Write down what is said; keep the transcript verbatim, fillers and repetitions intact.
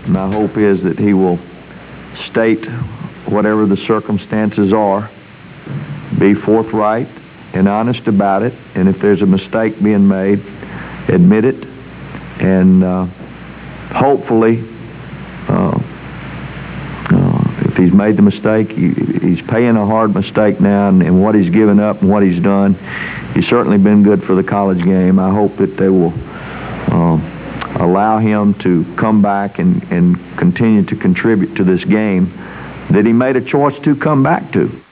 My hope is that he will state whatever the circumstances are, be forthright and honest about it, and if there's a mistake being made, admit it, and uh, hopefully, uh, uh, if he's made the mistake, he, he's paying a hard mistake now, and, and what he's given up and what he's done, he's certainly been good for the college game. I hope that they will uh, allow him to come back and, and continue to contribute to this game that he made a choice to come back to.